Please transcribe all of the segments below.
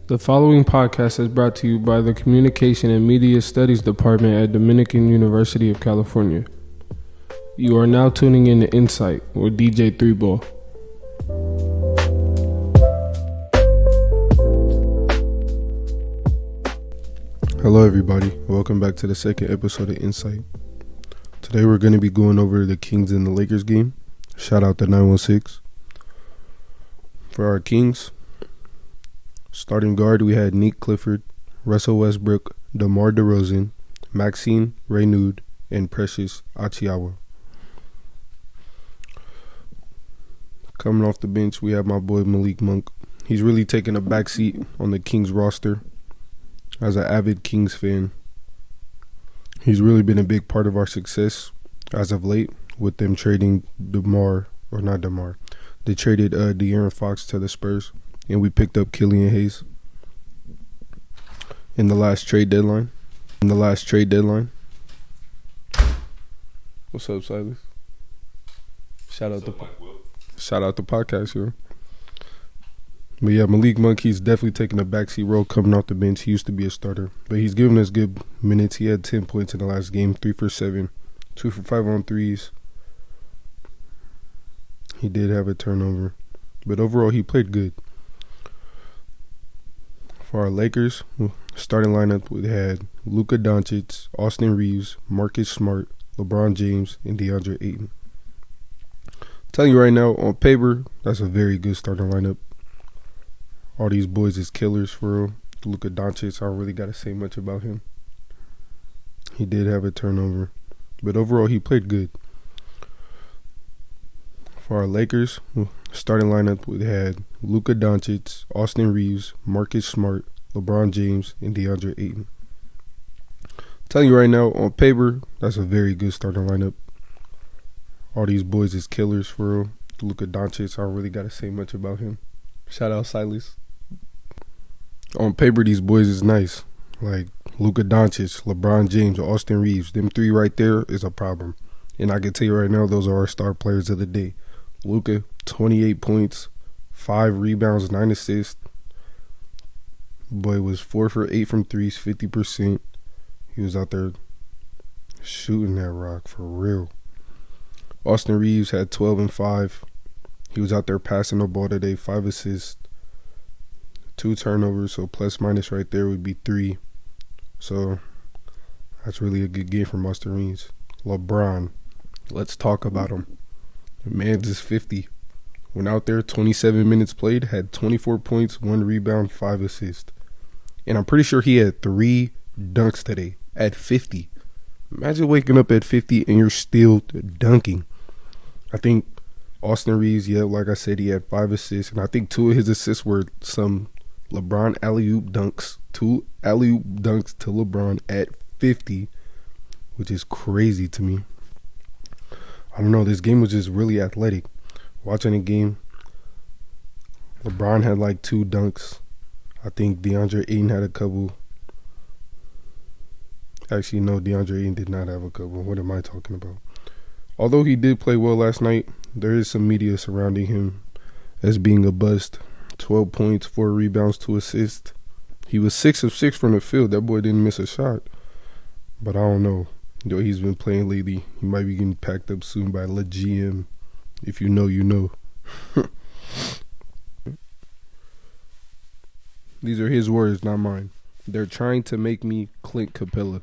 The following podcast is brought to you by the Communication and Media Studies Department at Dominican University of California. You are now tuning in to Insight with DJ 3Ball. Hello everybody, welcome back to the second episode of Insight. Today we're going to be going over the Kings and the Lakers game. Shout out to 916. For our Kings, starting guard, we had Nick Clifford, Russell Westbrook, DeMar DeRozan, Maxine Reynaud, and Precious Achiuwa. Coming off the bench, we have my boy Malik Monk. He's really taking a backseat on the Kings roster. As an avid Kings fan, he's really been a big part of our success as of late, with them trading They traded De'Aaron Fox to the Spurs, and we picked up Killian Hayes in the last trade deadline. What's up, Silas? Shout out the podcast, yo. But yeah, Malik Monk, he's definitely taking a backseat role coming off the bench. He used to be a starter, but he's giving us good minutes. He had 10 points in the last game, 3 for 7, 2 for 5 on threes. He did have a turnover, but overall he played good. For our Lakers, starting lineup, we had Luka Doncic, Austin Reeves, Marcus Smart, LeBron James, and DeAndre Ayton. Telling you right now, on paper, that's a very good starting lineup. All these boys is killers for real. Luka Doncic, I don't really got to say much about him. He did have a turnover, but overall he played good. For our Lakers, starting lineup, we had Luka Doncic, Austin Reeves, Marcus Smart, LeBron James, and DeAndre Ayton. Telling you right now, on paper, that's a very good starting lineup. All these boys is killers for real. Luka Doncic, I don't really got to say much about him. Shout out Silas. On paper, these boys is nice. Like Luka Doncic, LeBron James, Austin Reeves. Them three right there is a problem. And I can tell you right now, those are our star players of the day. Luka, 28 points, 5 rebounds, 9 assists. Boy was 4 for 8 from threes, 50%. He was out there shooting that rock for real. Austin Reeves had 12 and 5. He was out there passing the ball today, 5 assists, 2 turnovers, so plus minus right there would be 3. So that's really a good game from Austin Reeves. LeBron, let's talk about him. The man's is 50. Went out there, 27 minutes played, had 24 points, 1 rebound, 5 assists. And I'm pretty sure he had 3 dunks today at 50. Imagine waking up at 50 and you're still dunking. I think Austin Reeves, yeah, like I said, he had 5 assists, and I think 2 of his assists were some LeBron alley-oop dunks. 2 alley-oop dunks to LeBron at 50, which is crazy to me. I don't know, this game was just really athletic. Watching the game, LeBron had like 2 dunks. I think DeAndre Ayton had a couple. Actually, no, DeAndre Ayton did not have a couple. What am I talking about? Although he did play well last night, there is some media surrounding him as being a bust. 12 points, 4 rebounds, 2 assists. He was 6 of 6 from the field. That boy didn't miss a shot. But I don't know. The way he's been playing lately, he might be getting packed up soon by Le GM. If you know, you know. These are his words, not mine. They're trying to make me Clint Capella.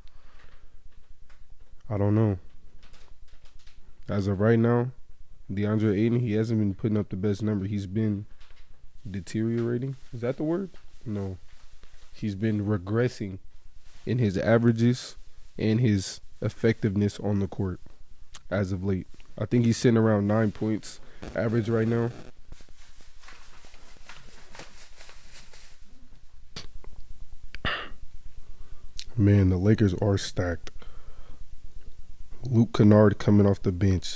I don't know. As of right now, DeAndre Ayton, he hasn't been putting up the best number. He's been deteriorating. Is that the word? No. He's been regressing in his averages and his effectiveness on the court as of late. I think he's sitting around 9 points average right now. Man, the Lakers are stacked. Luke Kennard coming off the bench.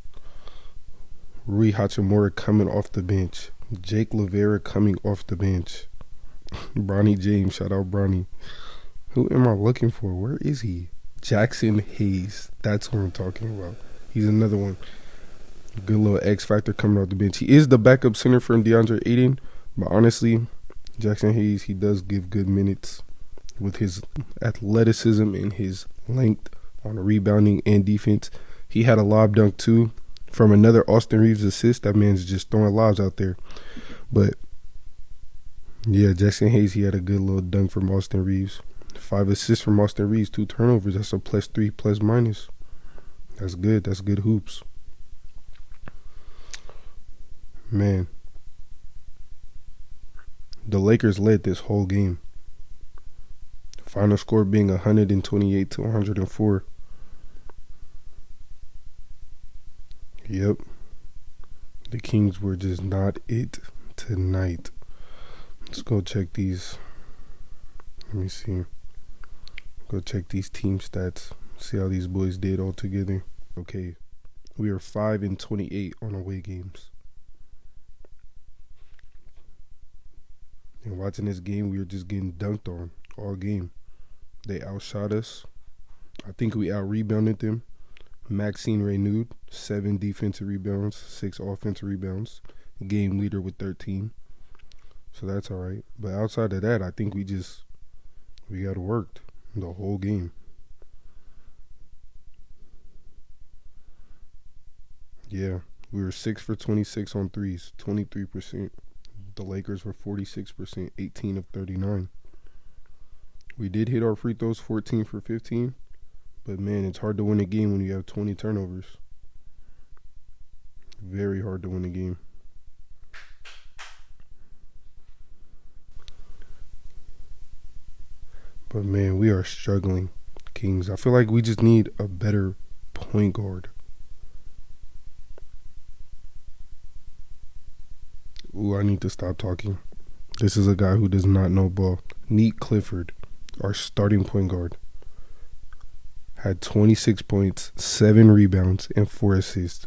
Rui Hachimura coming off the bench. Jake LaVera coming off the bench. Bronny James, shout out Bronny. Who am I looking for? Where is he? Jackson Hayes. That's who I'm talking about. He's another one. Good little X factor coming off the bench. He is the backup center for DeAndre Ayton, but honestly, Jackson Hayes, he does give good minutes with his athleticism and his length on rebounding and defense. He had a lob dunk too from another Austin Reeves assist. That man's just throwing lobs out there. But yeah, Jackson Hayes, he had a good little dunk from Austin Reeves. 5 assists from Austin Reeves, 2 turnovers. That's a +3, +-. That's good. That's good hoops. Man. The Lakers led this whole game. Final score being 128-104. Yep. The Kings were just not it tonight. Let's go check these. Let me see. Go check these team stats. See how these boys did all together. Okay. We are 5-28 on away games. And watching this game, we were just getting dunked on all game. They outshot us. I think we out-rebounded them. Maxine Reynaud, 7 defensive rebounds, 6 offensive rebounds. Game leader with 13. So that's all right. But outside of that, I think we got worked the whole game. Yeah, we were 6 for 26 on threes, 23%. The Lakers were 46%, 18 of 39. We did hit our free throws, 14 for 15. But, man, it's hard to win a game when you have 20 turnovers. Very hard to win a game. But, man, we are struggling, Kings. I feel like we just need a better point guard. Ooh, I need to stop talking. This is a guy who does not know ball. Neat Clifford, our starting point guard, had 26 points, 7 rebounds, and 4 assists.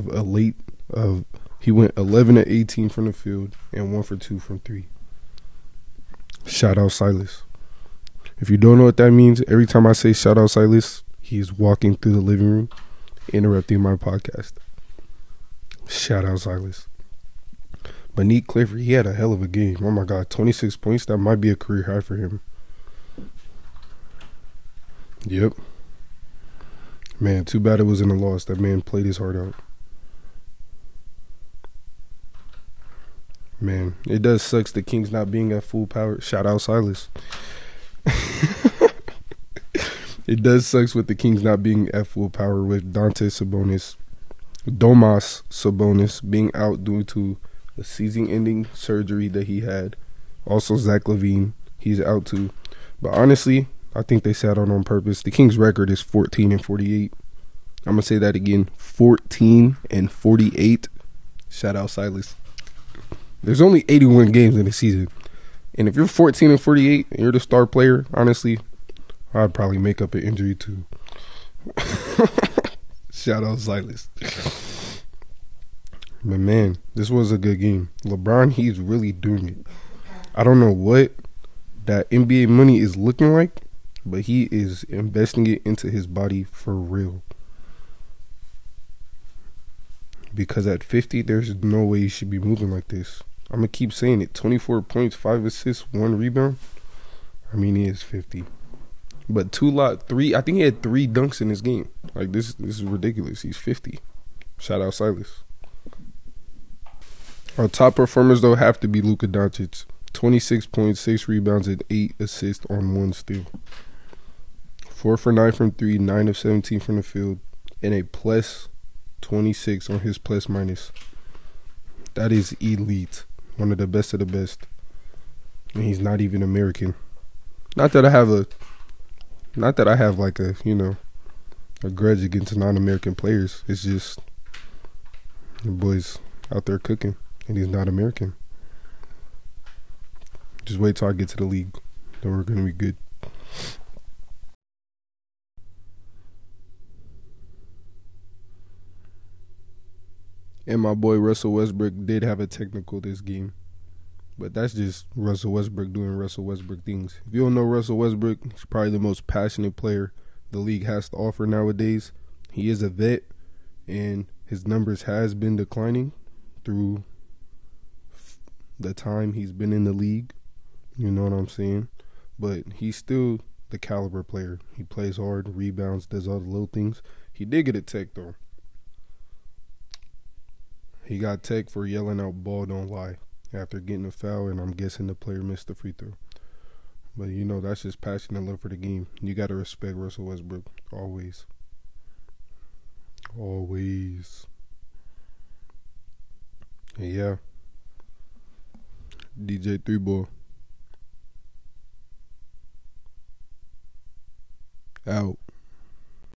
He went 11 of 18 from the field and 1 for 2 from 3. Shout out Silas. If you don't know what that means, every time I say shout out Silas, he's walking through the living room, interrupting my podcast. Shout out Silas. But Neat Clifford, he had a hell of a game. Oh my God, 26 points. That might be a career high for him. Yep. Man, too bad it was in a loss. That man played his heart out. Man, it does sucks the Kings not being at full power. Shout out Silas. It does sucks with the Kings not being at full power with Domantas Sabonis being out due to a season-ending surgery that he had. Also, Zach LaVine, he's out too. But honestly, I think they sat on purpose. The Kings' record is 14-48. I'm gonna say that again: 14-48. Shout out Silas. There's only 81 games in the season, and if you're 14-48 and you're the star player, honestly, I'd probably make up an injury too. Shout out Silas. But man, this was a good game. LeBron, he's really doing it. I don't know what that NBA money is looking like, but he is investing it into his body for real. Because at 50, there's no way he should be moving like this. I'm going to keep saying it. 24 points, 5 assists, 1 rebound. I mean, he is 50. But I think he had 3 dunks in this game. Like, this is ridiculous. He's 50. Shout out Silas. Our top performers, though, have to be Luka Doncic. 26 points, 6 rebounds, and 8 assists on 1 steal. 4 for 9 from 3, 9 of 17 from the field, and a +26 on his +-. That is elite. One of the best of the best. And he's not even American. Not that I have like a grudge against non-American players. It's just the boy's out there cooking, and he's not American. Just wait till I get to the league. Then we're going to be good. And my boy Russell Westbrook did have a technical this game. But that's just Russell Westbrook doing Russell Westbrook things. If you don't know Russell Westbrook, he's probably the most passionate player the league has to offer nowadays. He is a vet, and his numbers has been declining through the time he's been in the league. You know what I'm saying? But he's still the caliber player. He plays hard, rebounds, does all the little things. He did get a tech though. He got tech for yelling out "ball don't lie" after getting a foul, and I'm guessing the player missed the free throw. But you know, that's just passion and love for the game. You gotta respect Russell Westbrook. Always. Always. And yeah. DJ 3 Ball. Out.